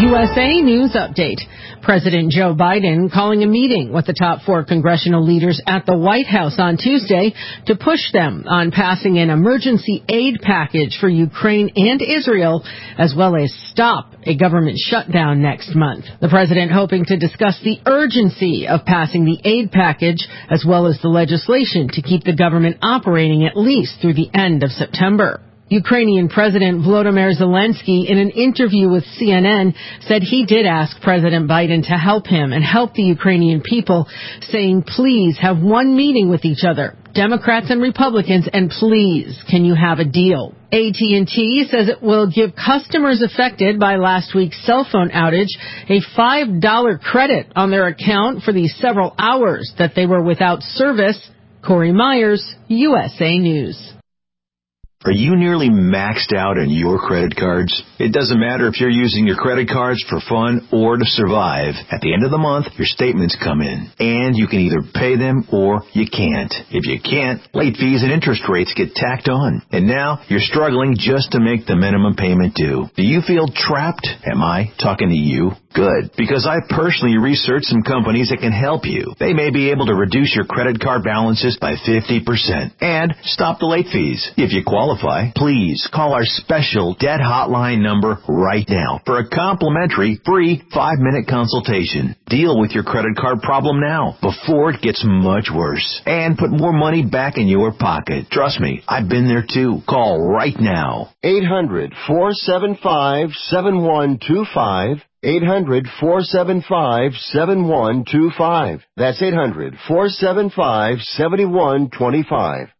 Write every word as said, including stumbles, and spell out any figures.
U S A News Update. President Joe Biden calling a meeting with the top four congressional leaders at the White House on Tuesday to push them on passing an emergency aid package for Ukraine and Israel, as well as stop a government shutdown next month. The president hoping to discuss the urgency of passing the aid package, as well as the legislation to keep the government operating at least through the end of September. Ukrainian President Volodymyr Zelensky, in an interview with C N N, said he did ask President Biden to help him and help the Ukrainian people, saying, please have one meeting with each other, Democrats and Republicans, and please, can you have a deal? A T and T says it will give customers affected by last week's cell phone outage a five dollars credit on their account for the several hours that they were without service. Corey Myers, U S A News. Are you nearly maxed out on your credit cards? It doesn't matter if you're using your credit cards for fun or to survive. At the end of the month, your statements come in, and you can either pay them or you can't. If you can't, late fees and interest rates get tacked on. And now you're struggling just to make the minimum payment due. Do you feel trapped? Am I talking to you? Good, because I personally researched some companies that can help you. They may be able to reduce your credit card balances by fifty percent and stop the late fees. If you qualify, please call our special debt hotline number right now for a complimentary free five-minute consultation. Deal with your credit card problem now before it gets much worse and put more money back in your pocket. Trust me, I've been there too. Call right now. eight hundred, four seven five, seven one two five. eight hundred, four seven five, seven one two five. That's eight hundred, four seven five, seven one two five.